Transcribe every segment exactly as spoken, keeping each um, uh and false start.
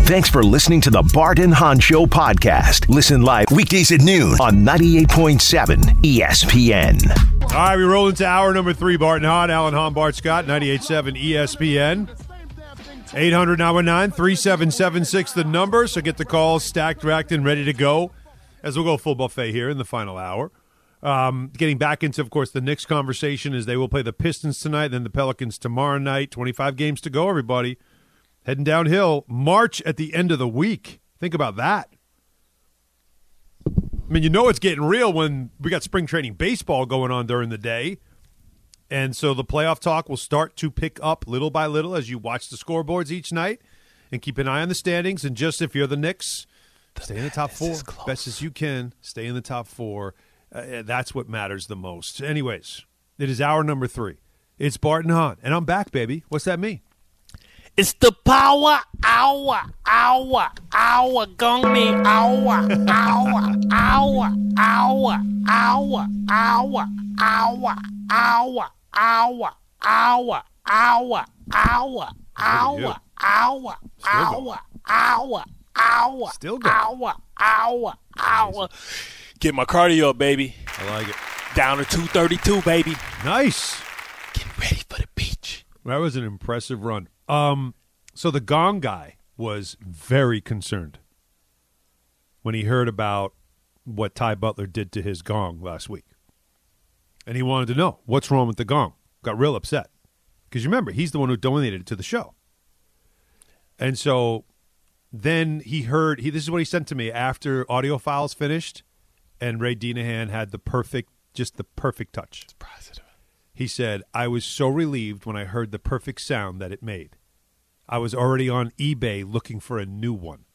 Thanks for listening to the Bart and Hahn Show podcast. Listen live weekdays at noon on ninety-eight point seven E S P N. All right, we roll into hour number three. Bart and Hahn, Alan Hahn, Bart Scott, ninety-eight point seven E S P N. eight hundred nine one nine three seven seven six, the number. So get the calls stacked, racked, and ready to go as we'll go full buffet here in the final hour. Um, getting back into, of course, the Knicks conversation as they will play the Pistons tonight, then the Pelicans tomorrow night. twenty-five games to go, everybody. Heading downhill. March at the end of the week. Think about that. I mean, you know it's getting real when we got spring training baseball going on during the day. And so the playoff talk will start to pick up little by little as you watch the scoreboards each night and keep an eye on the standings. And just if you're the Knicks, the stay in the top four. Best as you can. Stay in the top four. Uh, that's what matters the most. Anyways, it is hour number three. It's Bart and Hahn. And I'm back, baby. What's that mean? It's the power hour, hour, hour, gong me, hour, hour, hour, hour, hour, hour, hour, hour, hour, hour, hour, hour, hour, hour, hour, hour, hour, Still going. hour, hour, hour. Get my cardio up, baby. I like it. Down to two thirty-two, baby. Nice. Get ready for the beach. That was an impressive run. Um, so the Gong guy was very concerned when he heard about what Ty Butler did to his gong last week. And he wanted to know, what's wrong with the gong? Got real upset. Because you remember, he's the one who donated it to the show. And so then he heard, he this is what he sent to me after audio files finished and Ray Dinahan had the perfect, just the perfect touch. He said, I was so relieved when I heard the perfect sound that it made. I was already on eBay looking for a new one.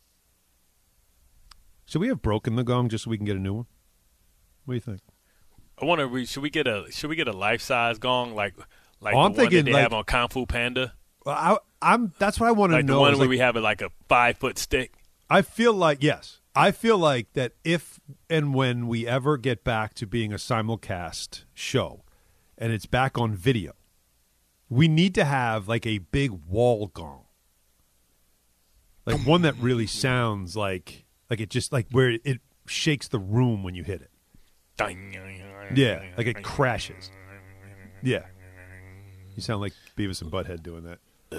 Should we have broken the gong just so we can get a new one? What do you think? I wonder, we should we get a should we get a life size gong like like Oh, I'm the one thinking that they like- have on Kung Fu Panda? Well, I, I'm. That's what I want to Like know. the one is, where like, we have it like a five foot stick. I feel like, yes. I feel like that if and when we ever get back to being a simulcast show and it's back on video, we need to have like a big wall gong. Like one that really sounds like like it just like where it shakes the room when you hit it. Yeah, like it crashes. Yeah. You sound like Beavis and Butthead doing that.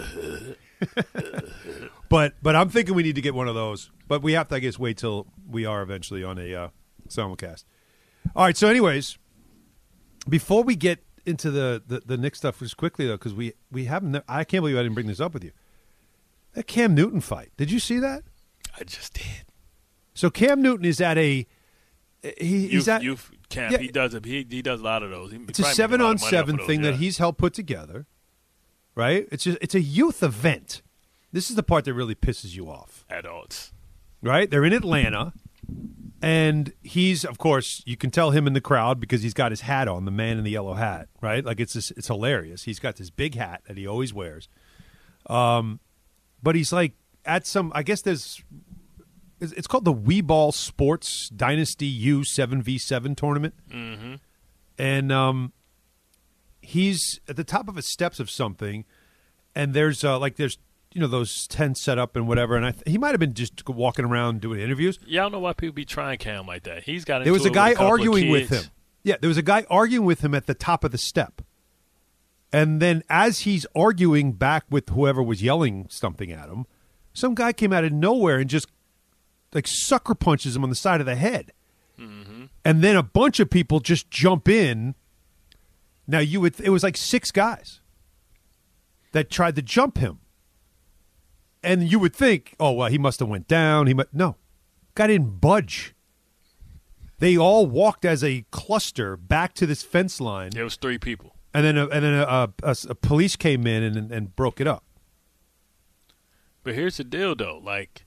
but but I'm thinking we need to get one of those. But we have to, I guess, wait till we are eventually on a uh, simulcast. All right, so anyways, before we get into the, the, the Knicks stuff just quickly, though, because we, we haven't – I can't believe I didn't bring this up with you. That Cam Newton fight. Did you see that? I just did. So Cam Newton is at a he, – he's Youth, at – youth camp. yeah. He does it. He, he does a lot of those. He It's a probably makes seven lot on of money off seven of those, thing yeah. that he's helped put together, right? It's just, it's a youth event. This is the part that really pisses you off, Adults. right? They're in Atlanta, and he's, of course, you can tell him in the crowd because he's got his hat on, the man in the yellow hat, right? Like it's just, it's hilarious. He's got this big hat that he always wears, um, but he's like at some. I guess there's. It's it's called the Wii Ball Sports Dynasty U seven v seven tournament. Mm-hmm. And um, he's at the top of the steps of something, and there's uh, like there's you know those tents set up and whatever. And I th- he might have been just walking around doing interviews. Yeah, I don't know why people be trying Cam like that. He's got into There was a it guy with a couple of arguing with kids. him. Yeah, there was a guy arguing with him at the top of the step, and then as he's arguing back with whoever was yelling something at him, some guy came out of nowhere and just like sucker punches him on the side of the head. Mm-hmm. And then a bunch of people just jump in. Now you would it was like six guys that tried to jump him. And you would think, oh well, he must have went down. He must no. Guy didn't budge. They all walked as a cluster back to this fence line. There was three people. And then a, and then a, a, a police came in and, and broke it up. But here's the deal, though. Like,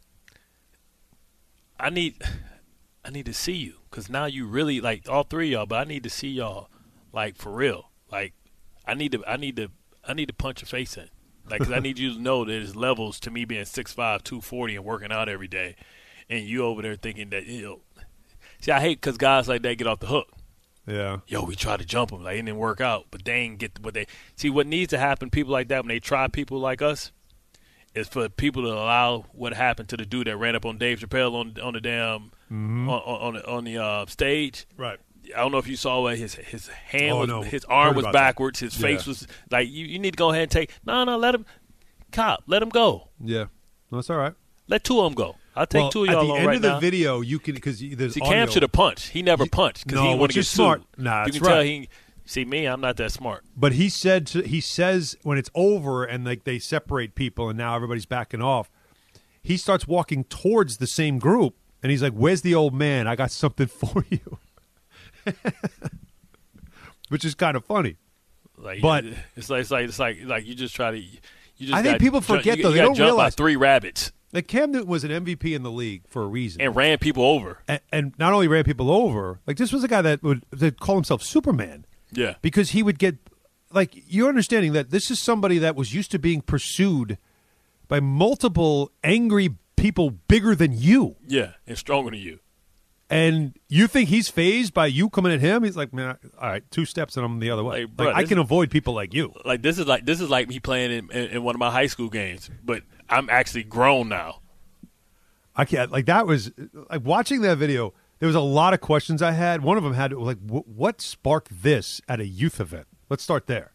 I need, I need to see you because now you really like all three of y'all. But I need to see y'all, like for real. Like, I need to, I need to, I need to punch your face in. Like, cause I need you to know there's levels to me being six five, two forty and working out every day, and you over there thinking that you know. See, I hate because guys like that get off the hook. Yeah. Yo, we tried to jump them. Like, it didn't work out. But they ain't get what they – see, what needs to happen, people like that, when they try people like us, is for people to allow what happened to the dude that ran up on Dave Chappelle on on the damn Mm-hmm. on, on the on the uh, stage. Right. I don't know if you saw where his his hand Oh, was, no. his arm Heard was about backwards, that. his face Yeah. was like you, you need to go ahead and take no no let him cop let him go Yeah. No, that's all right. let two of them go. I'll take well, two of at y'all the on end right of the now. video, you can because there's See, audio. Cam should have punched. He never You- punched because no, he didn't want which to get is smart. sued. Nah, you that's can tell right. he. See me, I'm not that smart. But he said to, he says when it's over and like they separate people and now everybody's backing off, he starts walking towards the same group and he's like, "Where's the old man? I got something for you," which is kind of funny. Like, But- it's like it's like it's like like you just try to. You just I think got people ju- forget, you, though. You They got don't jumped realize- by three rabbits Like Cam Newton was an M V P in the league for a reason, and ran people over. and, and not only ran people over, like this was a guy that would that call himself Superman. Yeah, Because he would get, like, you're understanding that this is somebody that was used to being pursued by multiple angry people bigger than you. yeah, and stronger than you. And you think he's phased by you coming at him? He's like, man, all right, two steps and I'm the other way. Like, Like, bruh, I this- can avoid people like you. Like this is like this is like me playing in, in, in one of my high school games, but I'm actually grown now. I can't, like, that was, like, watching that video, there was a lot of questions I had. One of them had, like, wh- what sparked this at a youth event? Let's start there.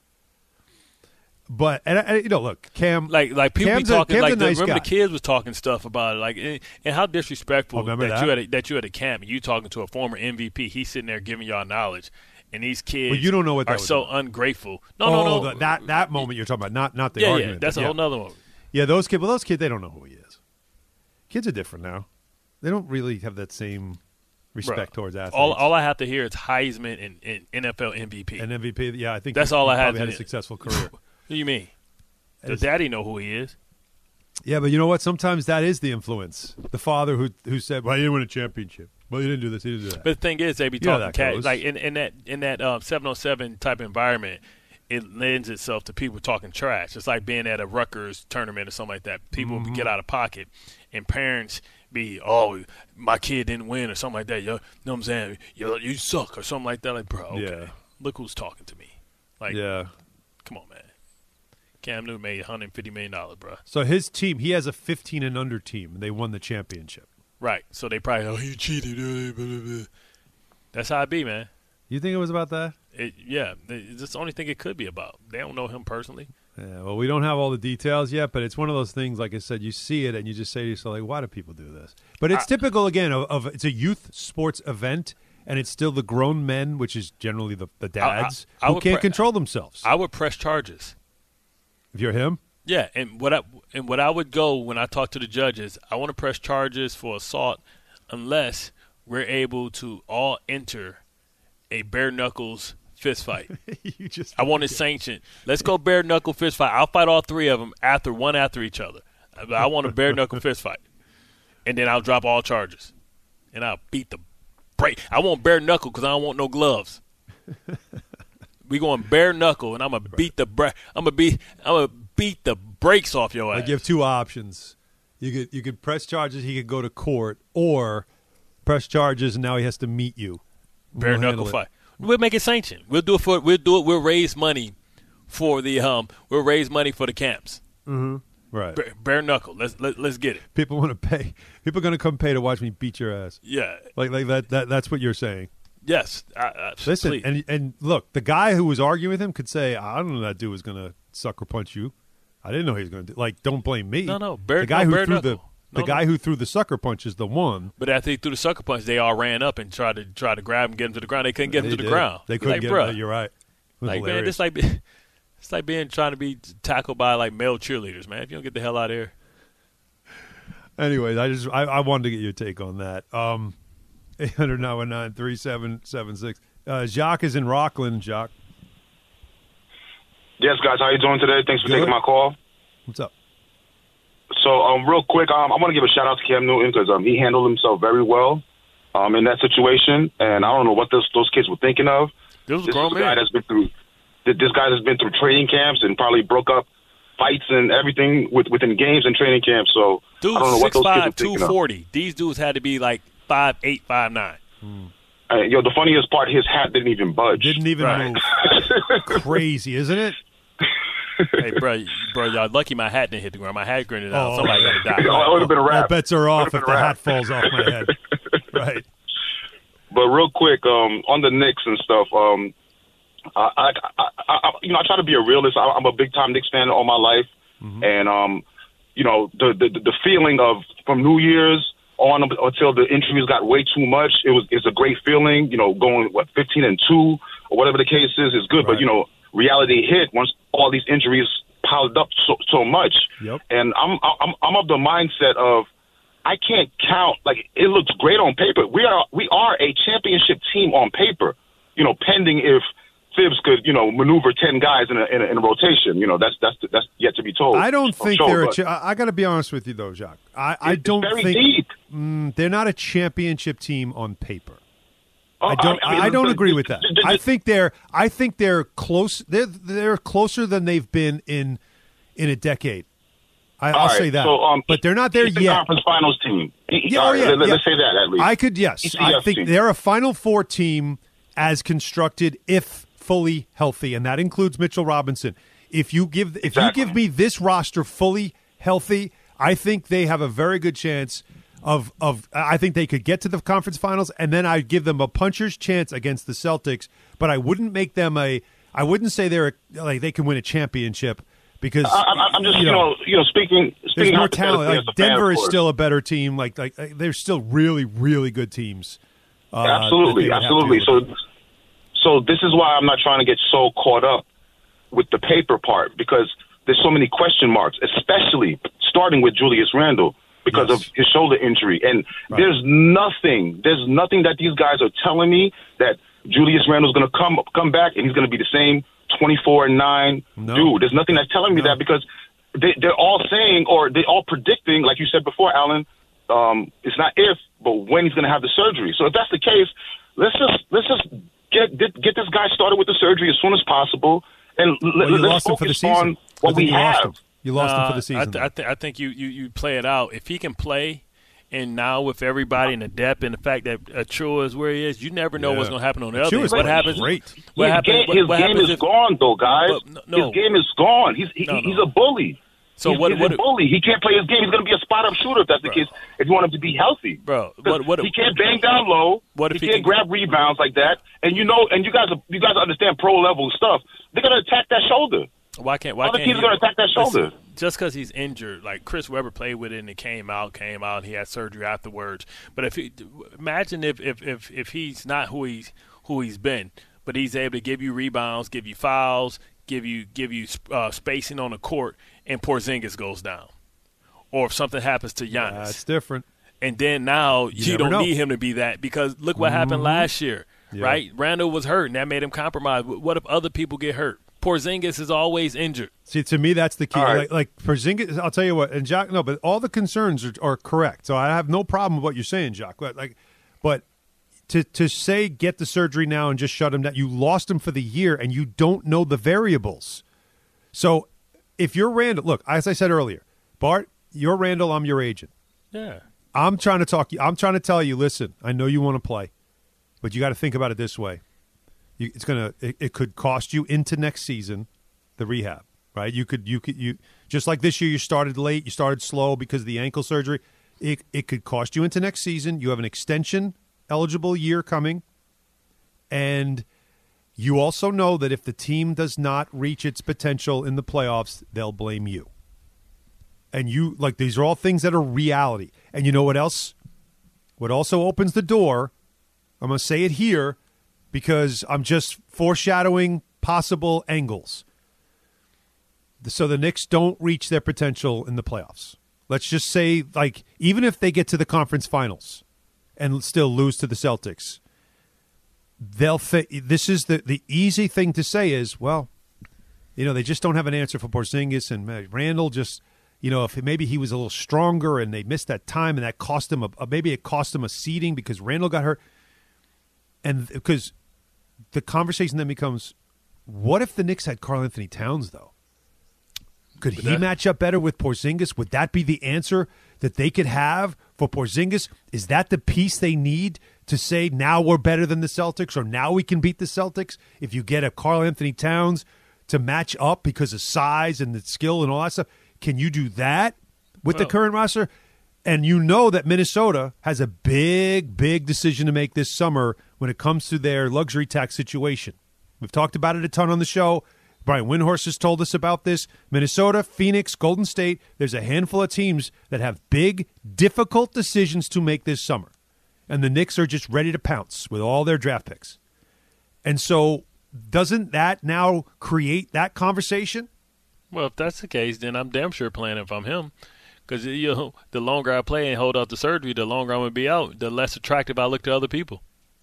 But, and, and you know, look, Cam. Like like people Cam's be a- talking Cam's like a the, nice remember guy. the kids was talking stuff about it, like and, and how disrespectful Oh, remember that, that? you had a, that you at a camp and you talking to a former M V P. He's sitting there giving y'all knowledge, and these kids Well, you don't know what that are was so about. ungrateful. No, oh, no, no. the- that, that moment you're talking about, not, not the yeah, argument. yeah, that's but a yeah. whole nother one. Yeah, those kids, well, those kids, they don't know who he is. Kids are different now. They don't really have that same respect Bruh, towards athletes. All all I have to hear is Heisman and, and N F L M V P. And M V P, yeah, I think That's he- all he I had probably to had a do. successful career. What do you mean? The It's- daddy know who he is. Yeah, but you know what? Sometimes that is the influence. The father who who said, "Well, you didn't win a championship. Well, you didn't do this. You didn't do that." But the thing is, they be You know talking that cat goes. like in, in that in that um, seven oh seven type environment. It lends itself to people talking trash. It's like being at a Rutgers tournament or something like that. People Mm-hmm. get out of pocket, and parents be, "Oh, my kid didn't win" or something like that. You know what I'm saying? You you suck or something like that. Like, bro, okay, Yeah. look who's talking to me. Like, Yeah. come on, man. Cam Newton made one hundred fifty million dollars, bro. So his team, he has a fifteen and under team. And they won the championship. Right. So they probably, oh, you cheated. blah, blah, blah. That's how it be, man. You think it was about that? It, yeah, it's the only thing it could be about. They don't know him personally. Yeah. Well, we don't have all the details yet, but it's one of those things. Like I said, you see it and you just say to yourself, like, "Why do people do this?" But it's I- typical again of, of it's a youth sports event, and it's still the grown men, which is generally the, the dads I who would can't pre- control themselves. I would press charges. if you're him, Yeah, and what I and what I would go when I talk to the judges, I want to press charges for assault unless we're able to all enter a bare knuckles fist fight. you just I want it sanctioned. Let's go bare knuckle fist fight. I'll fight all three of them after one after each other. I I want a bare knuckle fist fight, and then I'll drop all charges, and I'll beat the break. I want bare knuckle because I don't want no gloves. We going bare knuckle, and I'm gonna beat the bra- I'm gonna beat I'm gonna beat the brakes off your ass. Like you have two options. You could you could press charges. He could go to court, or press charges, and now he has to meet you. bare We'll handle knuckle it. fight. We'll make it sanctioned. We'll do it for. We'll do it. We'll raise money for the um. We'll raise money for the camps. Right. Bare, bare knuckle. Let's let, let's get it. People want to pay. People are going to come pay to watch me beat your ass. Yeah. Like like that. that that's what you're saying. Yes. I, I, Listen, please. and and look, the guy who was arguing with him could say, "I don't know that dude was going to sucker punch you. I didn't know he was going to do." Like, don't blame me. No, no, bare- the guy no, who bare threw the knuckle. the No, guy no. who threw the sucker punch is the one. But after he threw the sucker punch, they all ran up and tried to try to grab him, get him to the ground. They couldn't get him They to the did. ground. They You're couldn't like, get bruh, him. You're right. It was like man, hilarious. it's like be- it's like being trying to be tackled by like male cheerleaders, man. If you don't get the hell out of here. Anyways, I just I, I wanted to get your take on that. Um, eight hundred nine one nine three seven seven six. Uh, Jacques is in Rockland. Jacques, Yes, guys, how you doing today? Thanks for Good. taking my call. what's up? So, um, real quick, um, I want to give a shout out to Cam Newton because um, he handled himself very well um, in that situation, and I don't know what those those kids were thinking of. This was a This grown is a guy man. that's been through. th- This guy has been through training camps and probably broke up fights and everything with, within games and training camps. So Dude, I don't know what six those kids five, were two thinking of. forty. These dudes had to be like five eight, five nine. Uh, yo, the funniest part, his hat didn't even budge. Didn't even Right. move. Crazy, isn't it? Hey, bro, bro, y'all lucky my hat didn't hit the ground. My hat granted out. Oh, Somebody got to die. it would have been a wrap. All bets are off if the wrap. hat falls off my head. Right. But real quick, um, on the Knicks and stuff, um, I, I, I, I, you know, I try to be a realist. I, I'm a big time Knicks fan all my life, mm-hmm. and um, you know, the, the the feeling of from New Year's on until the injuries got way too much, it was it's a great feeling. You know, going what fifteen and two or whatever the case is is good. Right. But you know, reality hit once all these injuries piled up so so much. Yep. And I'm I'm I'm of the mindset of I can't count. Like, it looks great on paper. We are we are a championship team on paper. You know, pending if Thibs could, you know, maneuver ten guys in a, in a, in a rotation. You know, that's that's that's yet to be told. I don't think sure, they're. A but, cha- I got to be honest with you, though, Jacques. I, I it's don't very think deep. Mm, they're not a championship team on paper. Oh, I don't. I, mean, I don't the, agree the, with that. the, the, I think they're. I think they're close. They're they're closer than they've been in in a decade. I, I'll right, say that. So, um, but they're not there the yet. Conference Finals team. Yeah, All oh, right, yeah, let, yeah. Let's say that at least. I could. Yes, E C F I think team. they're a Final Four team as constructed, if fully healthy, and that includes Mitchell Robinson. If you give if Exactly. you give me this roster fully healthy, I think they have a very good chance of of I think they could get to the conference finals, and then I'd give them a puncher's chance against the Celtics, but I wouldn't make them a I wouldn't say they're a, like they can win a championship because I, I, I'm just you you know, know you know speaking there's speaking more talent. hypothetically Like as a fan, Denver of is course. still a better team. Like like, like there's still really really good teams. Uh, that absolutely, they would have to absolutely. So, overcome. so this is why I'm not trying to get so caught up with the paper part, because there's so many question marks, especially starting with Julius Randle because Yes. of his shoulder injury. And Right. there's nothing, there's nothing that these guys are telling me that Julius Randle's going to come come back and he's going to be the same twenty-four and nine No. dude. There's nothing that's telling me No. that, because they, they're all saying, or they're all predicting, like you said before, Alan, um, it's not if, but when he's going to have the surgery. So if that's the case, let's just let's just get get, get this guy started with the surgery as soon as possible, and Well, let, you let's lost him for the focus season. on I what think we you lost have. him. You lost him for Nah, the season. I, th- I, th- I think you, you, you play it out. If he can play, and now with everybody in the depth and the fact that Achua is where he is, you never know Yeah. what's going to happen on the Achua other end. is What playing happens? great. What his happens? game, What, his what game happens is if, gone, though, guys. But no- His game is gone. He's he, No, no. he's a bully. So he's, what? he's what a bully. He can't play his game. He's going to be a spot up shooter if that's the Bro. case. If you want him to be healthy, Bro, what- what- he can't bang down low. What if he he can't can- grab rebounds like that? And you know, and you guys, are, you guys understand pro level stuff. They're going to attack that shoulder. Why can't? Why Other can't teams he- are going to attack that shoulder. Listen, just because he's injured, like Chris Webber played with it and it came out, came out, and he had surgery afterwards. But if he, imagine if, if if if he's not who he's who he's been, but he's able to give you rebounds, give you fouls, give you give you uh, spacing on the court, and Porzingis goes down, or if something happens to Giannis, That's different. and then now you, never don't know. need him to be that, because look what happened last year, Yeah. right? Randall was hurt, and that made him compromise. What if other people get hurt? Porzingis is always injured. See, to me, that's the key. All right. Like, like Porzingis, I'll tell you what, and Jacques, no, but all the concerns are, are correct. So I have no problem with what you're saying, Jacques. But like, but to to say get the surgery now and just shut him down, you lost him for the year, and you don't know the variables. So if you're Randall, look, as I said earlier, Bart, you're Randall, I'm your agent. Yeah. I'm trying to talk. I'm trying to tell you. Listen, I know you want to play, but you got to think about it this way. You, it's gonna. It, it could cost you into next season, the rehab. Right? You could. You could. You just like this year. You started late. You started slow because of the ankle surgery. It it could cost you into next season. You have an extension eligible year coming, and you also know that if the team does not reach its potential in the playoffs, they'll blame you. And you like these are all things that are reality. And you know what else? What also opens the door, I'm going to say it here because I'm just foreshadowing possible angles. So the Knicks don't reach their potential in the playoffs. Let's just say, like, even if they get to the conference finals and still lose to the Celtics, they'll th- this is the, the easy thing to say is, well, you know, they just don't have an answer for Porzingis, and uh, Randall just – you know, if maybe he was a little stronger and they missed that time and that cost him a, a maybe it cost him a seeding because Randall got hurt. And because the conversation then becomes, what if the Knicks had Karl Anthony Towns, though? Could he that- match up better with Porzingis? Would that be the answer that they could have for Porzingis? Is that the piece they need to say now we're better than the Celtics or now we can beat the Celtics? If you get a Karl Anthony Towns to match up because of size and the skill and all that stuff. Can you do that with well, the current roster? And you know that Minnesota has a big, big decision to make this summer when it comes to their luxury tax situation. We've talked about it a ton on the show. Brian Windhorst has told us about this. Minnesota, Phoenix, Golden State, there's a handful of teams that have big, difficult decisions to make this summer. And the Knicks are just ready to pounce with all their draft picks. And so doesn't that now create that conversation? Well, if that's the case, then I'm damn sure playing if I'm him. Because you know, the longer I play and hold out the surgery, the longer I'm going to be out, the less attractive I look to other people.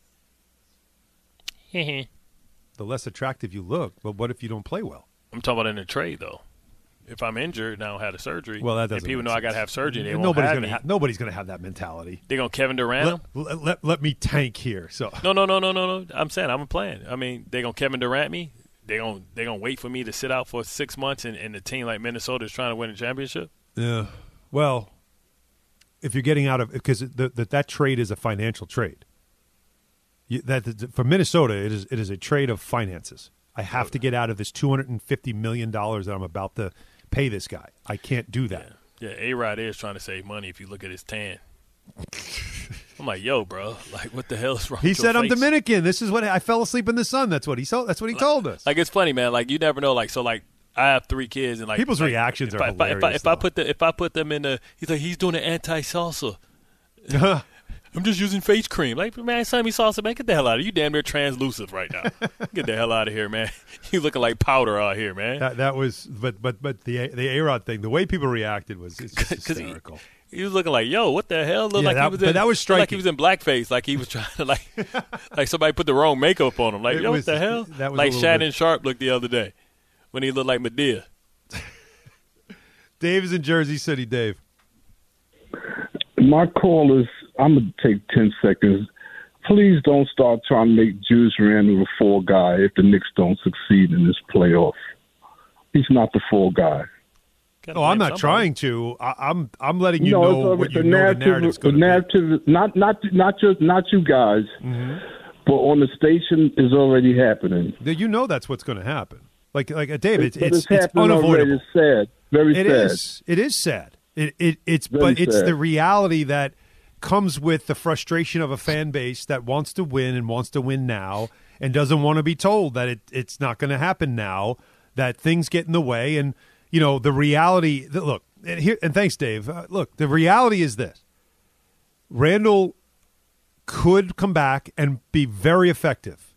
The less attractive you look, but what if you don't play well? I'm talking about in a trade, though. If I'm injured and I don't have the surgery, well, that doesn't and people make know sense. I got to have surgery, they nobody's won't have gonna me. ha- nobody's going to have that mentality. They're going to Kevin Durant let, let, let, let me tank here. So No, no, no, no, no, no. I'm saying I'm playing. I mean, they're going to Kevin Durant me. They're going they're gonna wait for me to sit out for six months and, and a team like Minnesota is trying to win a championship? Yeah. Well, if you're getting out of – because that that trade is a financial trade. You, that For Minnesota, it is it is a trade of finances. I have to get out of this two hundred fifty million dollars that I'm about to pay this guy. I can't do that. Yeah, yeah A-Rod is trying to save money if you look at his tan. I'm like, yo, bro, like, what the hell is wrong He with said your I'm face? Dominican. This is what – I fell asleep in the sun. That's what he told, That's what he told us. Like, it's funny, man. Like, you never know. Like, so, like, I have three kids. and like People's like, reactions if are I, if I, hilarious, if I, if I though. put the If I put them in the – he's like, he's doing an anti-salsa. I'm just using face cream. Like, man, send me salsa, man. Get the hell out of here. You damn near translucent right now. Get the hell out of here, man. You looking like powder out here, man. That that was – but but but the the A-Rod thing, the way people reacted was it's just hysterical. He, he was looking like, yo, what the hell? Looked Yeah, like that- he was but in, that was looked like striking. he was in blackface. Like he was trying to, like, like somebody put the wrong makeup on him. Like, It yo, was- what the hell? that was like a little Shannon bit- Sharp looked the other day when he looked like Madea. Dave is in Jersey City. Dave. My call is, I'm going to take ten seconds. Please don't start trying to make Julius Randle the fall guy if the Knicks don't succeed in this playoff. He's not the fall guy. Gotta Oh, I'm blame not somebody. trying to. I, I'm I'm letting you no, know it's all what right. you the know narrative, the narrative's the going to be. narrative, not not not just not you guys, Mm-hmm. but on the station is already happening. You know that's what's going to happen. Like like uh, Dave, it's But it's, it's, it's happening already. unavoidable. It's sad, very It sad. is. It is sad. It it it's Very but it's sad. the reality that comes with the frustration of a fan base that wants to win and wants to win now and doesn't want to be told that it it's not going to happen now, that things get in the way. And you know the reality. The, look and here and thanks, Dave. Uh, look, the reality is this: Randall could come back and be very effective,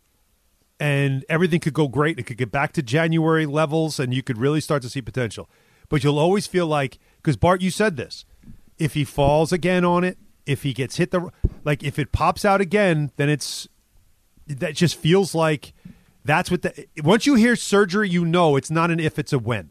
and everything could go great. It could get back to January levels, and you could really start to see potential. But you'll always feel like, because Bart, you said this, if he falls again on it, if he gets hit the like, if it pops out again, then it's that just feels like that's what the once you hear surgery, you know it's not an if, it's a when.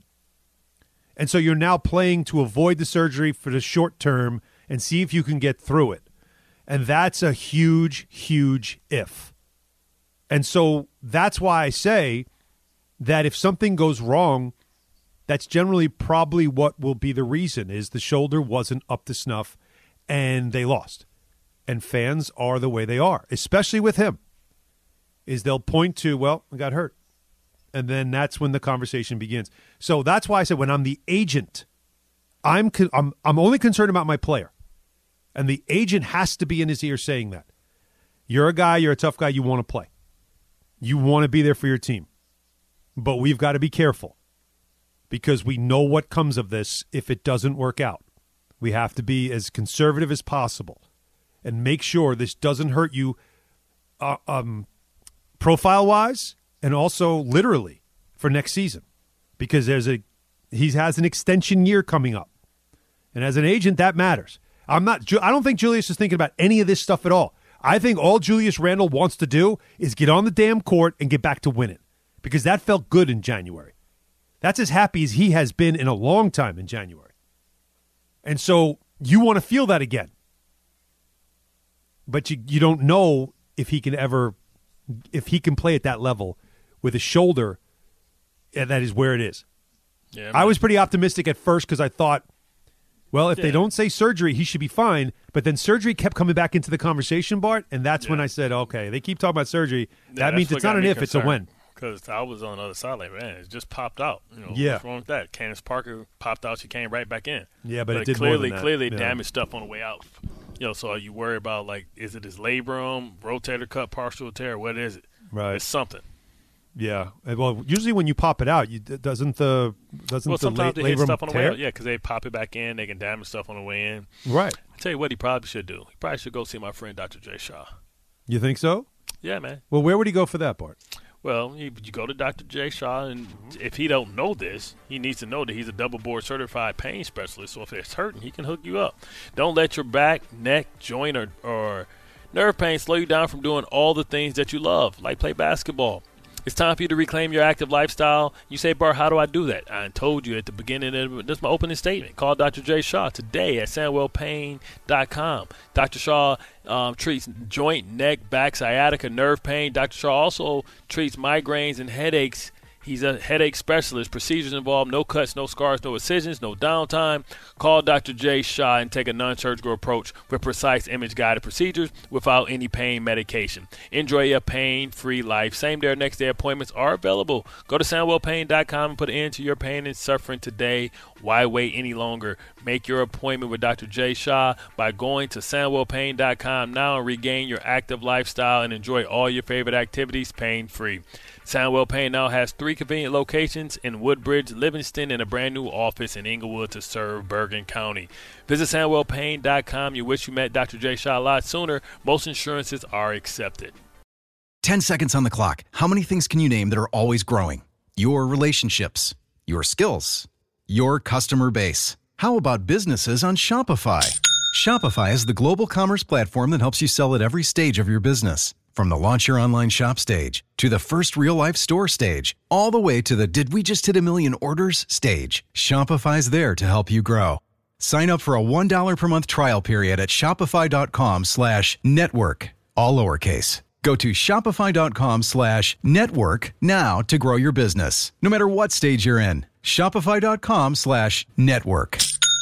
And so you're now playing to avoid the surgery for the short term and see if you can get through it. And that's a huge, huge if. And so that's why I say that if something goes wrong, that's generally probably what will be the reason, is the shoulder wasn't up to snuff and they lost. And fans are the way they are, especially with him, is they'll point to, well, I got hurt. And then that's when the conversation begins. So that's why I said when I'm the agent, I'm con- I'm I'm only concerned about my player. And the agent has to be in his ear saying that. You're a guy, you're a tough guy, you want to play. You want to be there for your team. But we've got to be careful because we know what comes of this if it doesn't work out. We have to be as conservative as possible and make sure this doesn't hurt you uh, um, profile-wise and also literally for next season, because there's a he has an extension year coming up. And as an agent, that matters. I'm not. I don't think Julius is thinking about any of this stuff at all. I think all Julius Randle wants to do is get on the damn court and get back to winning, because that felt good in January. That's as happy as he has been in a long time in January. And so you want to feel that again. But you you don't know if he can ever, if he can play at that level with a shoulder that is where it is. Yeah, I was pretty optimistic at first because I thought, well, if Yeah. they don't say surgery, he should be fine. But then surgery kept coming back into the conversation, Bart, and that's when Yeah. I said, okay, they keep talking about surgery. Yeah, that that's means what it's not got an me if, it's a concerned. when. Because I was on the other side, like, man, it just popped out. You know, Yeah. what's wrong with that? Candace Parker popped out, she came right back in. Yeah, but, But it did clearly, more than that. clearly Yeah. damaged stuff on the way out. You know, so are you worried about, like, is it his labrum, rotator cuff, partial tear? What is it? Right. It's something. Yeah. And, well, usually when you pop it out, you, doesn't the doesn't Well, the la- sometimes they hit labrum stuff on the way tear? out. Yeah, because they pop it back in. They can damage stuff on the way in. Right. I tell you what he probably should do. He probably should go see my friend Doctor Jay Shaw. You think so? Yeah, man. Well, where would he go for that part? Well, you, you go to Doctor Jay Shaw, and if he don't know this, he needs to know that he's a double board certified pain specialist. So if it's hurting, he can hook you up. Don't let your back, neck, joint, or, or nerve pain slow you down from doing all the things that you love, like play basketball. It's time for you to reclaim your active lifestyle. You say, Bart, how do I do that? I told you at the beginning of this is my opening statement. Call Doctor Jay Shaw today at sandwell pain dot com. Doctor Shaw um, treats joint, neck, back, sciatica, nerve pain. Doctor Shaw also treats migraines and headaches. He's a headache specialist. Procedures involved no cuts, no scars, no incisions, no downtime. Call Doctor Jay Shaw and take a non-surgical approach with precise image-guided procedures without any pain medication. Enjoy a pain-free life. Same-day or next-day appointments are available. Go to sandwell pain dot com and put an end to your pain and suffering today. Why wait any longer? Make your appointment with Doctor Jay Shaw by going to sandwell pain dot com now and regain your active lifestyle and enjoy all your favorite activities pain-free. Sandwell Pain now has three convenient locations in Woodbridge, Livingston, and a brand new office in Inglewood to serve Bergen County. Visit sandwell pain dot com. You wish you met Doctor Jay Shaw a lot sooner. Most insurances are accepted. Ten seconds on the clock. How many things can you name that are always growing? Your relationships, your skills, your customer base. How about businesses on Shopify? Shopify is the global commerce platform that helps you sell at every stage of your business. From the launch your online shop stage, to the first real-life store stage, all the way to the did we just hit a million orders stage, Shopify's there to help you grow. Sign up for a one dollar per month trial period at shopify.com slash network, all lowercase. Go to shopify.com slash network now to grow your business, no matter what stage you're in. Shopify.com slash network.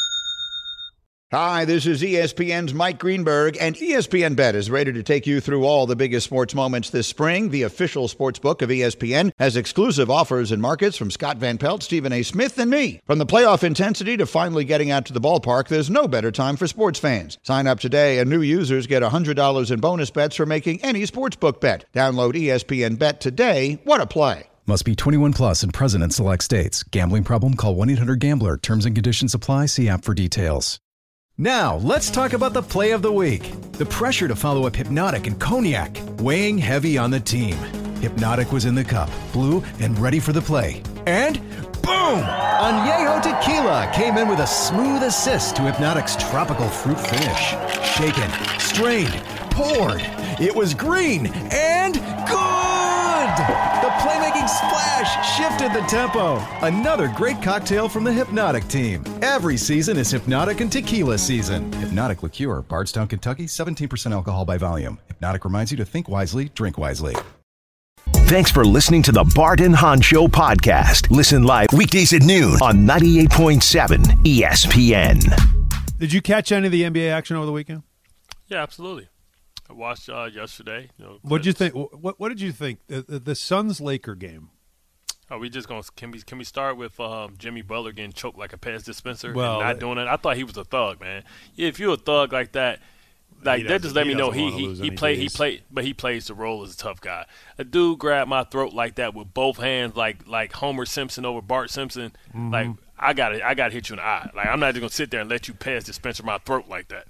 Hi, this is E S P N's Mike Greenberg, and E S P N Bet is ready to take you through all the biggest sports moments this spring. The official sports book of E S P N has exclusive offers and markets from Scott Van Pelt, Stephen A. Smith, and me. From the playoff intensity to finally getting out to the ballpark, there's no better time for sports fans. Sign up today, and new users get one hundred dollars in bonus bets for making any sportsbook bet. Download E S P N Bet today. What a play. Must be twenty-one plus and present in select states. Gambling problem? Call one eight hundred gambler. Terms and conditions apply. See app for details. Now, let's talk about the play of the week. The pressure to follow up Hypnotic and Cognac, weighing heavy on the team. Hypnotic was in the cup, blue, and ready for the play. And boom! Añejo Tequila came in with a smooth assist to Hypnotic's tropical fruit finish. Shaken, strained, poured. It was green and good! The playmaking splash shifted the tempo. Another great cocktail from the Hypnotic team. Every season is Hypnotic and Tequila season. Hypnotic Liqueur, Bardstown, Kentucky, seventeen percent alcohol by volume. Hypnotic reminds you to think wisely, drink wisely. Thanks for listening to the Bart and Hahn Show podcast. Listen live weekdays at noon on ninety-eight point seven E S P N. Did you catch any of the N B A action over the weekend? Yeah, absolutely. I watched uh, yesterday. You know, what did you think? What What did you think? The, the, the Suns-Laker game. Are we just gonna can we can we start with um, Jimmy Butler getting choked like a Pez dispenser well, and not doing it? I thought he was a thug, man. If you're a thug like that, like that just let me know he he, he played he played, but he plays the role as a tough guy. A dude grabbed my throat like that with both hands, like like Homer Simpson over Bart Simpson. Mm-hmm. Like I gotta I gotta hit you in the eye. Like I'm not just gonna sit there and let you Pez dispenser my throat like that.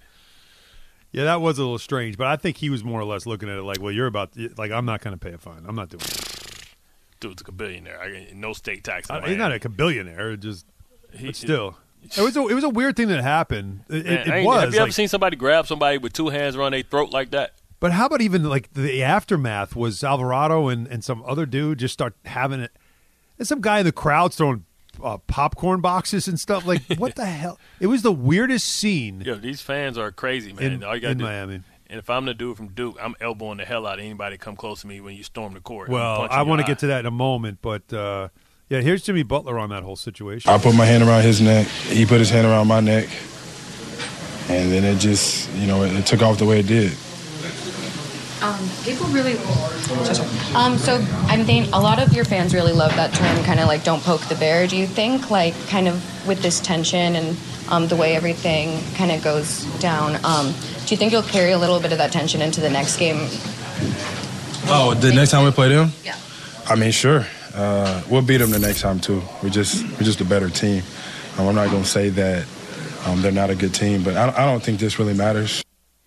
Yeah, that was a little strange, but I think he was more or less looking at it like, well, you're about to, like, I'm not going to pay a fine. I'm not doing it. Dude's a billionaire. I, no state tax. Uh, he's not a billionaire. Just, he, but still, it, it was a, it was a weird thing that happened. It, man, it was. Have you like, ever seen somebody grab somebody with two hands around their throat like that? But how about even like the aftermath was Alvarado and, and some other dude just start having it, and some guy in the crowd's throwing Uh, popcorn boxes and stuff. Like, what the hell? It was the weirdest scene. Yo, these fans are crazy, man. In, All you gotta in do, Miami. And if I'm the dude from Duke, I'm elbowing the hell out of anybody that come close to me when you storm the court. Well, I want to get to that in a moment, but uh, yeah, here's Jimmy Butler on that whole situation. I put my hand around his neck. He put his hand around my neck. And then it just, you know, it, it took off the way it did. Um, people really. Um, so I'm thinking a lot of your fans really love that term, kind of like "don't poke the bear." Do you think, like, kind of with this tension and um, the way everything kind of goes down, um, do you think you'll carry a little bit of that tension into the next game? Oh, the next time we play them? Yeah. I mean, sure. Uh, we'll beat them the next time too. We just we're just a better team. Um, I'm not going to say that um, they're not a good team, but I, I don't think this really matters.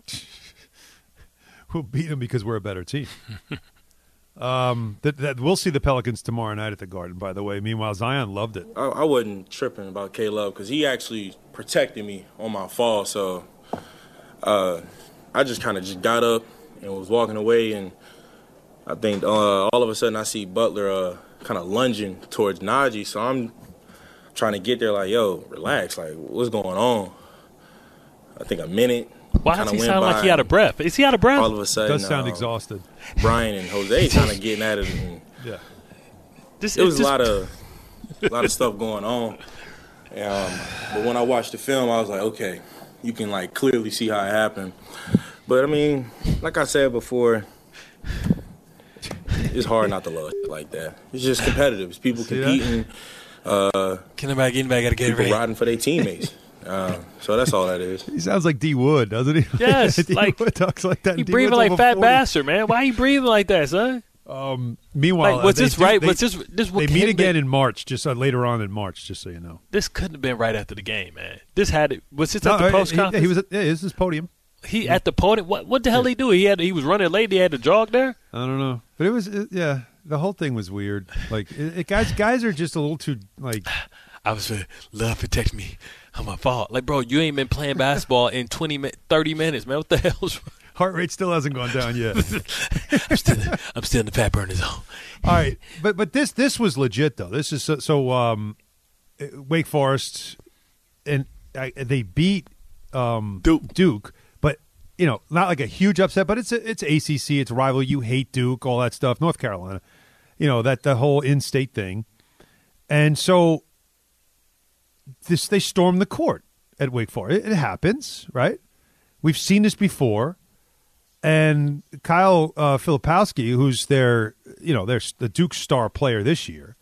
We'll beat them because we're a better team. um, that, that we'll see the Pelicans tomorrow night at the Garden, by the way. Meanwhile, Zion loved it. I, I wasn't tripping about K-Love because he actually protected me on my fall. So uh, I just kind of just got up and was walking away, and I think uh, all of a sudden I see Butler uh, kind of lunging towards Najee. So I'm trying to get there like, yo, relax. Like, what's going on? I think a minute. Why does he sound like he out of breath? Is he out of breath? All of a sudden, does sound uh, exhausted. Brian and Jose kind of getting at it. And yeah, this, it was this, a lot of a lot of stuff going on. Um, but when I watched the film, I was like, okay, you can like clearly see how it happened. But I mean, like I said before, it's hard not to love it like that. It's just competitive. It's people See competing. Uh, Can anybody get anybody got to get people ready? riding for their teammates. Uh, so that's all that is. He sounds like D. Wood, doesn't he? Yes, D. like Wood talks like that. He D. breathing Wood's like over fat forty. bastard, man. Why you breathing like that, son? Um, meanwhile, Like, was uh, this do- right? They, Was this this? they meet again in March, just uh, later on in March, just so you know. This couldn't have been right after the game, man. This had it. Was this No, at the uh, post he, conference? he was. At, yeah, this is podium. He at the podium. What what the hell did he do? He had he was running late. He had to jog there. I don't know, but it was it, yeah. The whole thing was weird. Like it, it, guys, guys are just a little too like. I was uh, love protect me on my fault. Like, bro, you ain't been playing basketball in twenty, thirty minutes, man. What the hell's wrong? Heart rate still hasn't gone down yet. I'm still, I'm still in the fat burner zone. All right, but but this this was legit though. This is so, so um, Wake Forest, and uh, they beat um, Duke. Duke, but you know not like a huge upset. But it's a, it's A C C, it's a rival. You hate Duke, all that stuff. North Carolina, you know that the whole in-state thing, and so this they stormed the court at Wake Forest. It, it happens, right? We've seen this before. And Kyle uh, Filipowski, who's their, you know, their the Duke star player this year,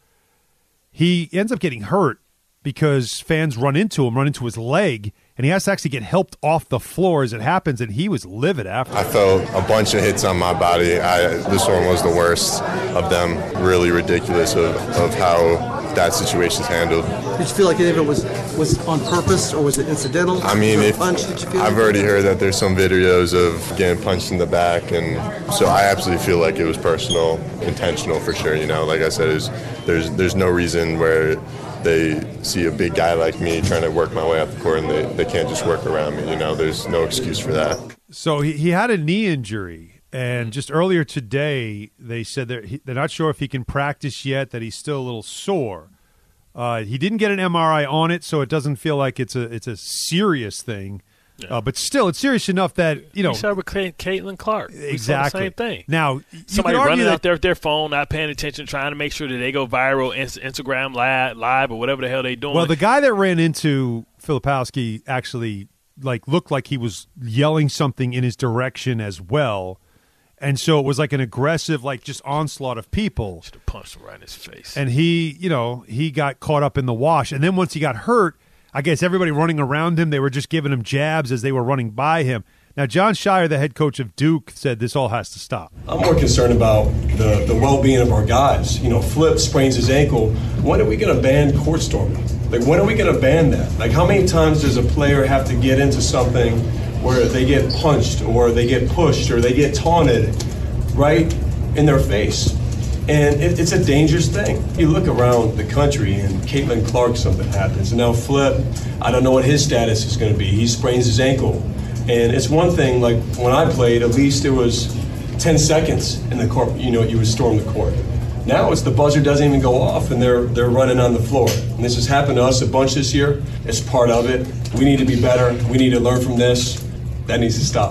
he ends up getting hurt because fans run into him, run into his leg, and he has to actually get helped off the floor as it happens, and he was livid after. I felt a bunch of hits on my body. I, this one was the worst of them. Really ridiculous of, of how that situation's handled. Did you feel like any of it was, was on purpose, or was it incidental? I mean, or if, punch, did you feel I've like? already heard that there's some videos of getting punched in the back, and so I absolutely feel like it was personal, intentional for sure. You know, like I said, is there's there's no reason where they see a big guy like me trying to work my way up the court and they, they can't just work around me. You know, there's no excuse for that. So he, he had a knee injury, and just earlier today they said they're, he, they're not sure if he can practice yet, that he's still a little sore. Uh, he didn't get an M R I on it, so it doesn't feel like it's a it's a serious thing. Yeah. Uh, but still, it's serious enough that, you know. You saw with Caitlin Clark. We Exactly. saw the same thing. Now, somebody running running that, out there with their phone, not paying attention, trying to make sure that they go viral, Instagram live, live or whatever the hell they doing. Well, the guy that ran into Filipowski actually like looked like he was yelling something in his direction as well. And so it was like an aggressive, like just onslaught of people. Should have punched him right in his face. And he, you know, he got caught up in the wash. And then once he got hurt, I guess everybody running around him, they were just giving him jabs as they were running by him. Now, John Shire, the head coach of Duke, said this all has to stop. I'm more concerned about the, the well-being of our guys. You know, Flip sprains his ankle. When are we going to ban court storming? Like, when are we going to ban that? Like, how many times does a player have to get into something where they get punched or they get pushed or they get taunted right in their face? And it, it's a dangerous thing. You look around the country and Caitlin Clark, something happens. And now Flip, I don't know what his status is going to be. He sprains his ankle. And it's one thing, like when I played, at least it was ten seconds in the court, you know, you would storm the court. Now it's the buzzer doesn't even go off and they're they're running on the floor. And this has happened to us a bunch this year. It's part of it. We need to be better. We need to learn from this. That needs to stop.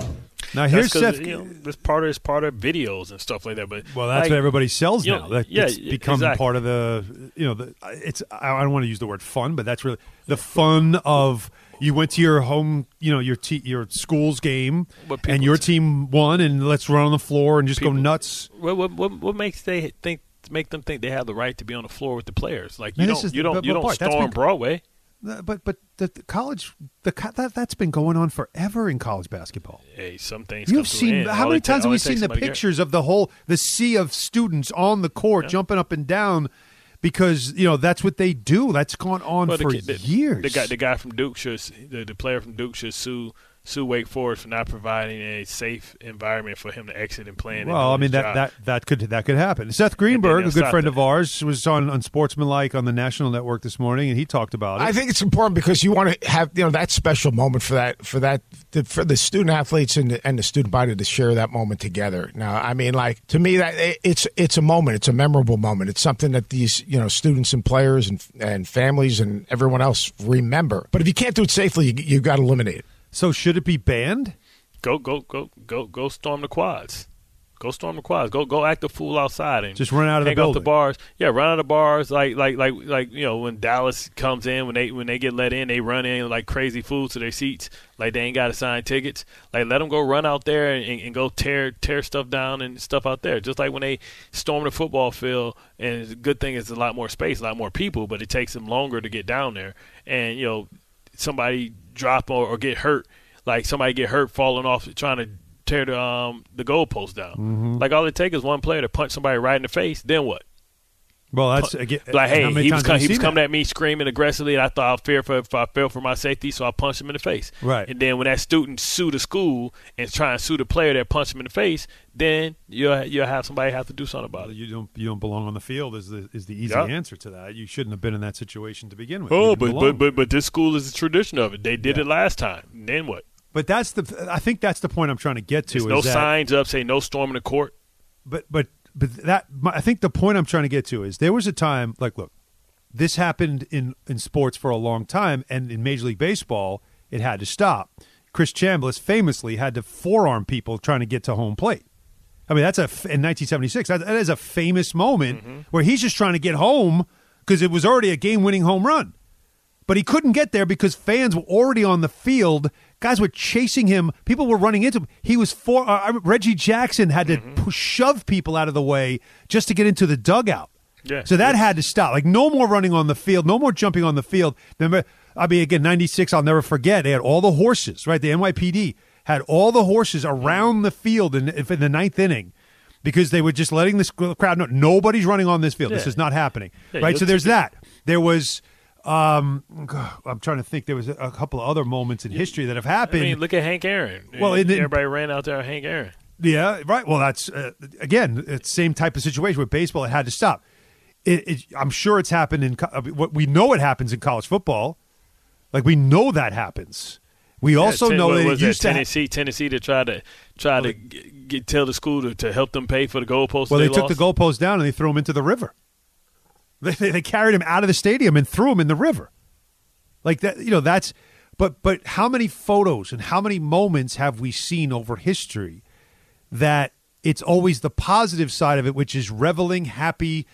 Now here's that's Seth. You know, it's part of it's part of videos and stuff like that. But well, that's like, what everybody sells you now. know, That, yeah, it's become exactly. part of the. You know, the, it's. I don't want to use the word fun, but that's really the fun of. You went to your home, you know, your te- your school's game, and your team won, and let's run on the floor and just people, go nuts. What, what what what makes they think make them think they have the right to be on the floor with the players? Like you Man, don't is, you don't but, you but don't Bart, that's storm been- Broadway. But but the, the college the that that's been going on forever in college basketball. Hey, some things You've come to an seen end. how All many it ta- times have all we it takes seen the somebody to get- pictures of the whole the sea of students on the court Yeah. jumping up and down because you know that's what they do. That's gone on Well, the for kid- the, years. The guy, the guy from Duke should, the, the player from Duke should sue sue Wake Forest for not providing a safe environment for him to exit and play in. Well, I and do mean his that, job. that that could that could happen. Seth Greenberg, they'll a good stop friend it. of ours, was on Unsportsmanlike on the National Network this morning, and he talked about it. I think it's important because you want to have you know that special moment for that for that for the student athletes and the, and the student body to share that moment together. Now, I mean, like to me, that it's it's a moment. It's a memorable moment. It's something that these you know students and players and and families and everyone else remember. But if you can't do it safely, you you got to eliminate it. So should it be banned? Go go go go go storm the quads. Go storm the quads. Go go act a fool outside and Just run out of the hang off the building. bars. Yeah, run out of the bars like like like like you know when Dallas comes in when they when they get let in they run in like crazy fools to their seats like they ain't got to sign tickets. Like let them go run out there and, and go tear tear stuff down and stuff out there. Just like when they storm the football field. And the good thing is a lot more space, a lot more people, but it takes them longer to get down there. And you know somebody drop or, or get hurt. Like somebody get hurt falling off trying to tear the um the goalpost down. Mhm. Like all it takes is one player to punch somebody right in the face. Then what? Well, that's Pu- again. like hey, how many he was times com- have we he was seen coming that? at me screaming aggressively, and I thought I fear for if I fell for my safety, so I punched him in the face. Right. And then when that student sue the school and try and sue the player that punched him in the face, then you'll you'll have somebody have to do something about it. You don't you don't belong on the field is the is the easy Yeah. answer to that. You shouldn't have been in that situation to begin with. Oh, You didn't but, belong. but but but this school is the tradition of it. They did it last time. Then what? But that's the. I think that's the point I'm trying to get to. There's is no that, signs up saying no storming the court. But but but that. my- I think the point I'm trying to get to is there was a time. Like, look, this happened in in sports for a long time, and in Major League Baseball, it had to stop. Chris Chambliss famously had to forearm people trying to get to home plate. I mean, that's a in nineteen seventy-six. That, that is a famous moment Mm-hmm. where he's just trying to get home because it was already a game-winning home run. But he couldn't get there because fans were already on the field. Guys were chasing him. People were running into him. He was for uh, Reggie Jackson had to Mm-hmm. push, shove people out of the way just to get into the dugout. Yeah. So that had to stop. Like no more running on the field, no more jumping on the field. Remember, I mean, again, ninety-six. I'll never forget. They had all the horses, right? The N Y P D had all the horses around the field in, in the ninth inning. Because they were just letting this crowd know nobody's running on this field. This Yeah. is not happening, Yeah, right? you'll So there's take it. that. There was, um, I'm trying to think. There was a, a couple of other moments in history that have I happened. mean, look at Hank Aaron. Well, and then- everybody ran out there on Hank Aaron. Yeah, right. Well, that's uh, again, it's the same type of situation with baseball. It had to stop. It, it, I'm sure it's happened in. co- I mean, what we know it happens in college football. Like we know that happens. We also Yeah, ten- know what that was it used to. ha- Tennessee, Tennessee to try to try to get, get, tell the school to, to help them pay for the goalposts. Well, they, they took the lost. goalpost down and they threw him into the river. They, they, they carried him out of the stadium and threw him in the river. Like that, you know. That's. But but how many photos and how many moments have we seen over history that it's always the positive side of it, which is reveling, happy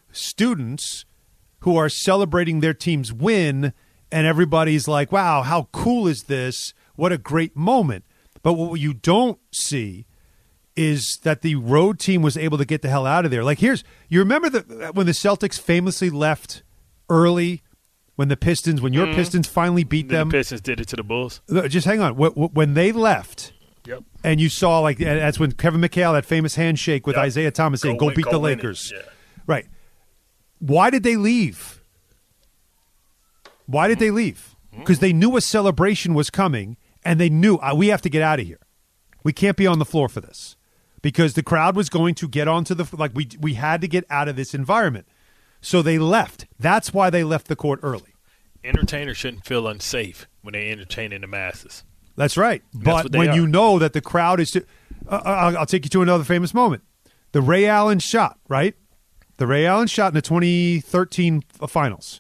students who are celebrating their team's win, and everybody's like, "Wow, how cool is this? What a great moment!" But what you don't see is that the road team was able to get the hell out of there. Like here's, you remember the when the Celtics famously left early, when the Pistons, when your Mhm. Pistons finally beat Then them. the Pistons did it to the Bulls. Look, just hang on. Wh- wh- When they left, Yep. and you saw like and that's when Kevin McHale, that famous handshake with Yep. Isaiah Thomas saying, Go "Go win- beat go the win it." Lakers." Yeah. Right. Why did they leave? Why did they leave? Because they knew a celebration was coming, and they knew uh, we have to get out of here. We can't be on the floor for this because the crowd was going to get onto the like we we had to get out of this environment. So they left. That's why they left the court early. Entertainers shouldn't feel unsafe when they're entertaining the masses. That's right. That's But what they when are. you know that the crowd is, to, uh, I'll, I'll take you to another famous moment. The Ray Allen shot, right? The Ray Allen shot in the twenty thirteen finals.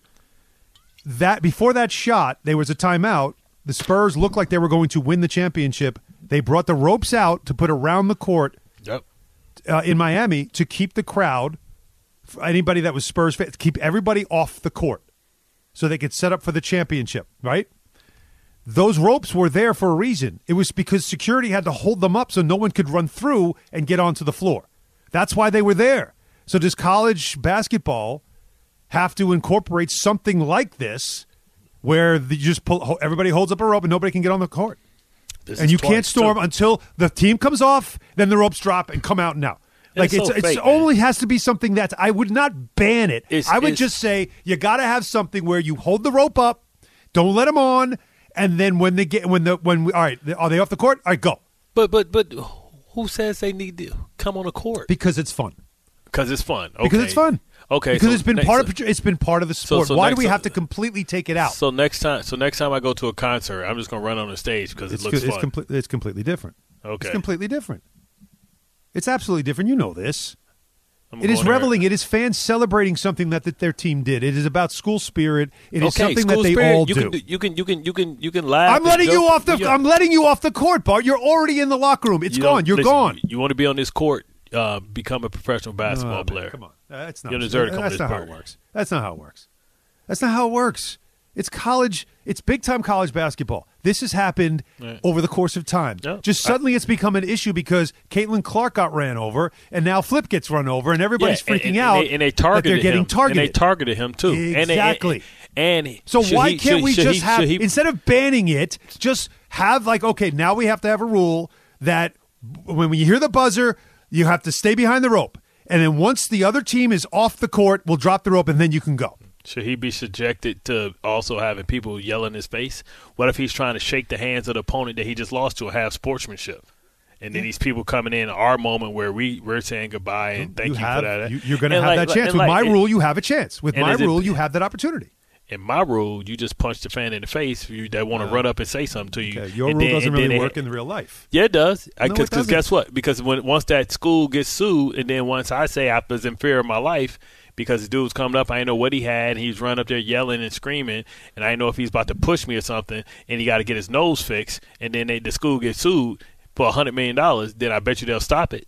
That before that shot, there was a timeout. The Spurs looked like they were going to win the championship. They They brought the ropes out to put around the court yep. uh, in Miami to keep the crowd, anybody that was Spurs fan, to keep everybody off the court so they could set up for the championship, right? Those ropes were there for a reason. It was because security had to hold them up so no one could run through and get onto the floor. That's why they were there. So does college basketball have to incorporate something like this where the, you just pull, everybody holds up a rope and nobody can get on the court? This and you can't storm too. Until the team comes off, then the ropes drop and come out and out. Like it's, it's, so it's fake, only has to be something that I would not ban it. It's, I would it's, just say you got to have something where you hold the rope up, don't let them on, and then when they get when the when we, all right, are they off the court? All right, go. But but but who says they need to come on the court? Because it's fun. Because it's fun. Okay. Because it's fun. Okay. Because so it's been next, part of it's been part of the sport. So, so Why do next, we have to completely take it out? So next time, so next time I go to a concert, I'm just gonna run on the stage because it it's, looks it's fun. Comple- it's completely different. Okay. It's completely different. It's absolutely different. You know this. I'm It is going there. reveling. It is fans celebrating something that, that their team did. It is about school spirit. It is Okay, something that school they spirit, all you do. Can, do- you can you can you can you can laugh. I'm and letting joke, you off the. but I'm letting you off the court, Bart. You're already in the locker room. It's you gone. don't- You're listen, gone. You, you want to be on this court, uh, become a professional basketball No, man, player. Come on, that's not. You deserve to come that's to this not how it party. works. That's not how it works. That's not how it works. It's college. It's big time college basketball. This has happened Right. over the course of time. Yeah. Just suddenly, it's become an issue because Caitlin Clark got ran over, and now Flip gets run over, and everybody's Yeah, and- freaking and, out. And they, and they that targeted they're getting him. targeted. And they targeted him too. Exactly. And, and, and So should why he- can't should- we should just he- have should he- instead of banning it, just have like okay, now we have to have a rule that when you hear the buzzer, you have to stay behind the rope, and then once the other team is off the court, we'll drop the rope and then you can go. Should he be subjected to also having people yell in his face? What if he's trying to shake the hands of the opponent that he just lost to and have sportsmanship? And then these people coming in our moment where we, we're saying goodbye and thank you, have, for that. You, you're going to And have like- that chance. and With like- my and- rule, you have a chance. With and my is it- rule, you have that opportunity. In my rule, you just punch the fan in the face you, that want to Uh, run up and say something to you. Okay, your And rule then- doesn't and then really they- work in real life. Yeah, it does. No, it Because doesn't. guess what? Because when once that school gets sued, and then once I say I was in fear of my life because the dude was coming up, I didn't know what he had, and he was running up there yelling and screaming, and I didn't know if he's about to push me or something, and he got to get his nose fixed, and then they, the school gets sued for a hundred million dollars. Then I bet you they'll stop it.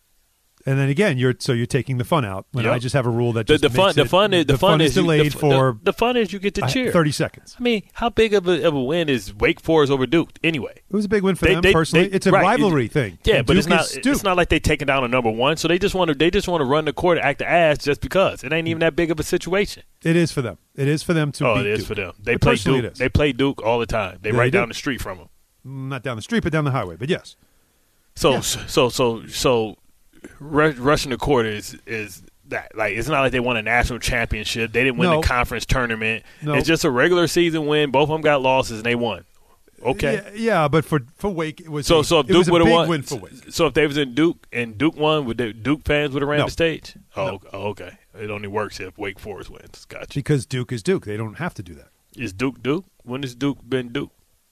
And then again, you're so you're taking the fun out. When Yep. I just have a rule that The, just the fun, makes the it- fun is the, fun is you- delayed the, for the, the fun is you get to uh, cheer thirty seconds. I mean, how big of a, of a win is Wake Forest over Duke anyway? It was a big win for They- them they- personally. they- it's a right. rivalry thing. Yeah, And but it's Duke not. is Duke. It's not like they taking down a number one. So they just want to. They just want to run the court, act the ass, just because it ain't even that big of a situation. It is for them. It is for them to. Oh, beat it is Duke. for them. They But play personally, Duke. it is. They play Duke all the time. They Yeah, right they do. down the street from them. Not down the street, but down the highway. But yes. So Yeah. so so so ru- rushing the court is is that like it's not like they won a national championship. They didn't win No. the conference tournament. No. It's just a regular season win. Both of them got losses and they won. Okay. Yeah, yeah, but for for Wake, it was So a, so if it was Duke a would have big won, win for Wake. so if they was in Duke and Duke won, would they, Duke fans would have ran No. the stage? Oh, No. oh, okay. It only works if Wake Forest wins. Gotcha. Because Duke is Duke. They don't have to do that. Is Duke Duke? When has Duke been Duke?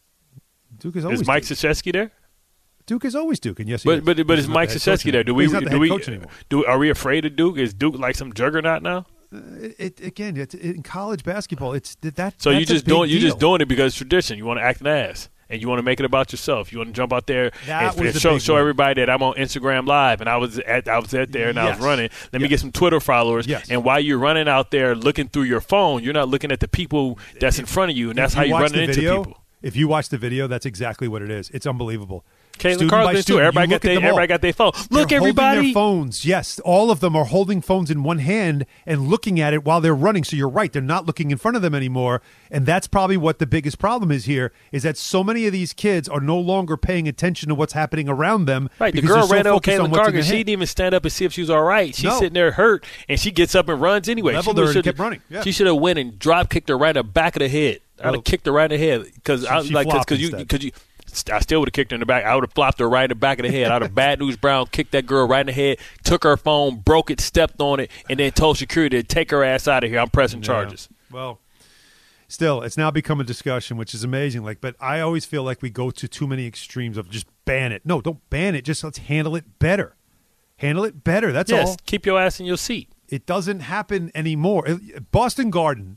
Duke is always Is Mike Duke. Krzyzewski there? Duke is always Duke, and yes, he But is. but but He's is not Mike the head coach Krzyzewski there? Do anymore. we He's not the do head we coach anymore. do are we afraid of Duke? Is Duke like some juggernaut now? It, it, again, it's, in college basketball, it's that. So you that's a just big doing you just deal. doing it because it's tradition. You want to act an ass. And you want to make it about yourself. You want to jump out there That and, was and the show big show one. everybody that I'm on Instagram Live and I was at I was at there and I Yes. was running. Let me Yes. get some Twitter followers. Yes. And while you're running out there looking through your phone, you're not looking at the people that's in front of you, and that's If how you you're watch running the into video, people. If you watch the video, that's exactly what it is. It's unbelievable. Caitlin Student Carlson by too. student, Everybody you got look at their them all. everybody got their phone. They're Look, holding everybody. their phones. Yes, all of them are holding phones in one hand and looking at it while they're running. So you're right; they're not looking in front of them anymore, and that's probably what the biggest problem is here: is that so many of these kids are no longer paying attention to what's happening around them. Right, the because girl they're so ran over focused on Caitlin what's in Carter. their She hand. didn't even stand up and see if she was all right. She's No. sitting there hurt, and she gets up and runs anyway. Leveled she her and should- kept running. Yeah. She should have went and drop kicked her right in the back of the head. I'd Well, have kicked her right in the head because she- I she like flopped because you instead. because you. I still would have kicked her in the back. I would have flopped her right in the back of the head. I'd have Bad News Brown kicked that girl right in the head, took her phone, broke it, stepped on it, and then told security to take her ass out of here. I'm pressing Yeah. charges. Well, still, it's now become a discussion, which is amazing. Like, but I always feel like we go to too many extremes of just ban it. No, don't ban it. Just let's handle it better. Handle it better. That's Yes, all. keep your ass in your seat. It doesn't happen anymore. Boston Garden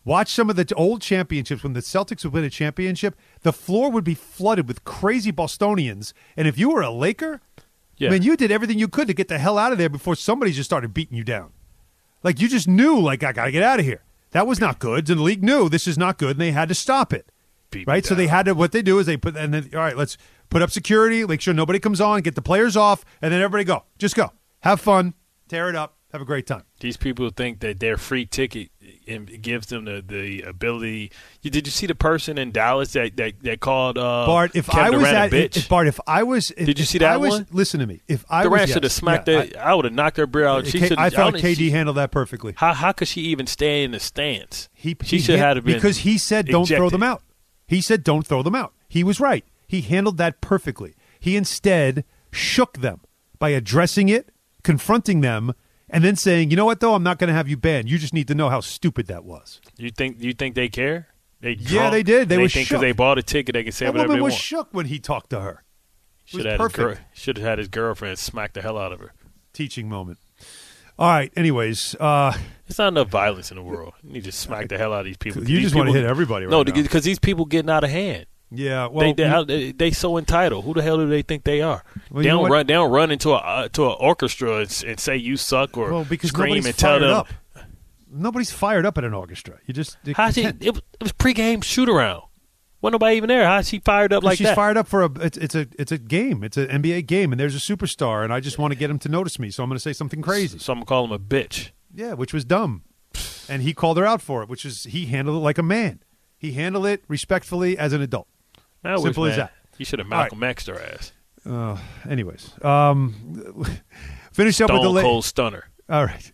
Watch some of the t- old championships when the Celtics would win a championship. The floor would be flooded with crazy Bostonians, and if you were a Laker, yeah. I mean, you did everything you could to get the hell out of there before somebody just started beating you down. Like you just knew, like I got to get out of here. That was not good, and the league knew this is not good, and they had to stop it. Beat right, so they had to. What they do is they put, and then all right, let's put up security, make sure nobody comes on, get the players off, and then everybody go. Just go, have fun, tear it up. Have a great time. These people think that their free ticket it gives them the, the ability. You, did you see the person in Dallas that that, that called uh, Bart? If Kevin I was Durant at a bitch? If, Bart, if I was, if, did you see that I was, one? Listen to me. If I Durant was, should have yes, smacked yeah, that. I, I would have knocked her beer out. She K, should. I thought I K D she, handled that perfectly. How how could she even stay in the stands? He, she he should had, have been because he said don't ejected. throw them out. He said don't throw them out. He was right. He handled that perfectly. He instead shook them by addressing it, confronting them. And then saying, you know what, though, I'm not going to have you banned. You just need to know how stupid that was. You think you think they care? They yeah, drunk, they did. They, they were think shook. Because they bought a ticket, they can say that whatever woman they was want. shook when he talked to her. Should have had, his, should have had his girlfriend smack the hell out of her. Teaching moment. All right, anyways. Uh, There's not enough violence in the world. You need to smack the hell out of these people. You these just people, want to hit everybody right no, now. No, because these people getting out of hand. Yeah, well, they they, they they so entitled. Who the hell do they think they are? Well, they you know don't what? run. They don't run into a uh, to an orchestra and, and say you suck or well, because scream and tell them. Up. Nobody's fired up at an orchestra. You just how she, it, was, it was pregame shoot around. Wasn't nobody even there. How's she fired up like she's that? She's fired up for a it's, it's a it's a game. It's an N B A game, and there's a superstar, and I just want to get him to notice me, so I'm going to say something crazy. So I'm going to call him a bitch. Yeah, which was dumb, and he called her out for it, which is he handled it like a man. He handled it respectfully as an adult. That Simple was, as man, that. You should have Malcolm X'd her ass. Uh, anyways, um, finish up Stone with the la- Cold Stunner. All right.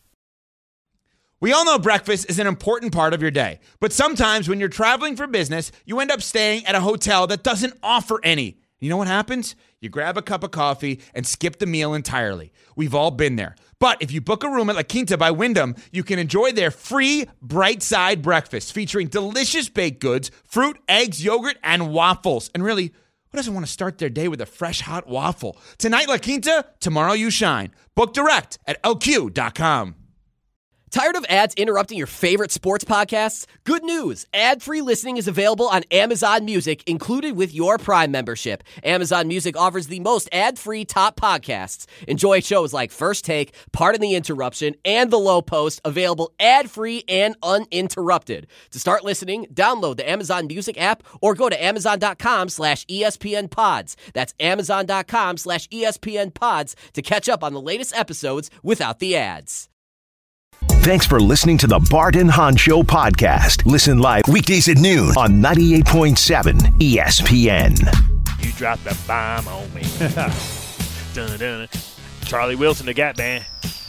We all know breakfast is an important part of your day, but sometimes when you're traveling for business, you end up staying at a hotel that doesn't offer any. You know what happens? You grab a cup of coffee and skip the meal entirely. We've all been there. But if you book a room at La Quinta by Wyndham, you can enjoy their free Bright Side breakfast featuring delicious baked goods, fruit, eggs, yogurt, and waffles. And really, who doesn't want to start their day with a fresh, hot waffle? Tonight, La Quinta, tomorrow you shine. Book direct at L Q dot com. Tired of ads interrupting your favorite sports podcasts? Good news. Ad-free listening is available on Amazon Music, included with your Prime membership. Amazon Music offers the most ad-free top podcasts. Enjoy shows like First Take, Pardon the Interruption, and The Low Post, available ad-free and uninterrupted. To start listening, download the Amazon Music app or go to amazon.com slash ESPN pods. That's amazon.com slash ESPN pods to catch up on the latest episodes without the ads. Thanks for listening to the Bart and Hahn Show podcast. Listen live weekdays at noon on ninety-eight point seven E S P N. You dropped a bomb on me. dun, dun. Charlie Wilson, the Gap Band.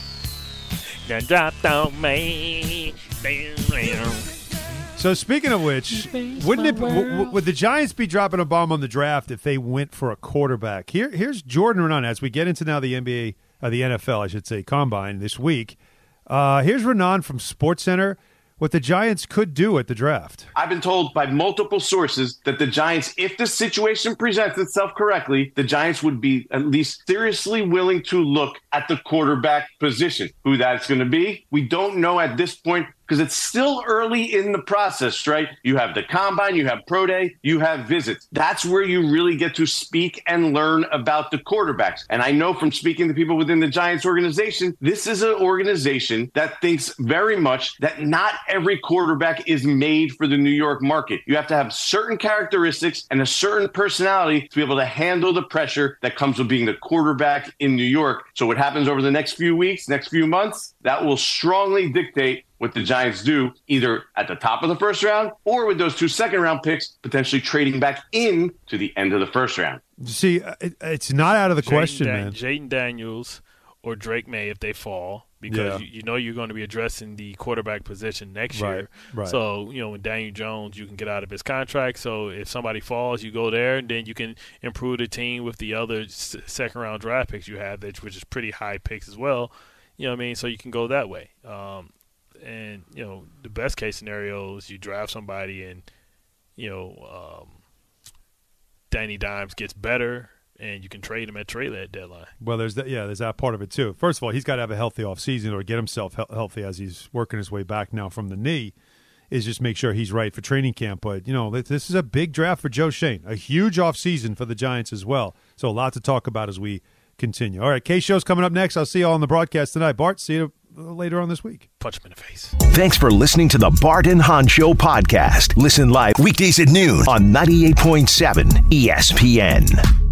Dun, dropped on me. So speaking of which, wouldn't it w- w- would the Giants be dropping a bomb on the draft if they went for a quarterback? Here, here's Jordan Renan as we get into now the N B A, uh, the N F L, I should say, Combine this week. Uh, here's Renan from SportsCenter, what the Giants could do at the draft. I've been told by multiple sources that the Giants, if the situation presents itself correctly, the Giants would be at least seriously willing to look at the quarterback position. Who that's going to be, we don't know at this point, because it's still early in the process, right? You have the Combine, you have Pro Day, you have visits. That's where you really get to speak and learn about the quarterbacks. And I know from speaking to people within the Giants organization, this is an organization that thinks very much that not every quarterback is made for the New York market. You have to have certain characteristics and a certain personality to be able to handle the pressure that comes with being the quarterback in New York. So what happens over the next few weeks, next few months, that will strongly dictate what the Giants do, either at the top of the first round or with those two second round picks, potentially trading back in to the end of the first round. See, it, it's not out of the Jayden question, Dan- man. Jaden Daniels or Drake May if they fall, because Yeah. you, you know you're going to be addressing the quarterback position next Right, year. right. So, you know, when Daniel Jones, you can get out of his contract. So if somebody falls, you go there, and then you can improve the team with the other s- second-round draft picks you have, which is pretty high picks as well. You know what I mean? So you can go that way. Um, and, you know, the best case scenario is you draft somebody and, you know, um, Danny Dimes gets better and you can trade him at trade at deadline. Well, there's that. Yeah, there's that part of it too. First of all, he's got to have a healthy offseason or get himself he- healthy as he's working his way back now from the knee. is just make sure he's right for training camp. But, you know, this is a big draft for Joe Schoen, a huge offseason for the Giants as well. So a lot to talk about as we continue. All right, K-Show's coming up next. I'll see you all on the broadcast tonight. Bart, see you later on this week. Punch him in the face. Thanks for listening to the Bart and Hahn Show podcast. Listen live weekdays at noon on ninety-eight point seven E S P N.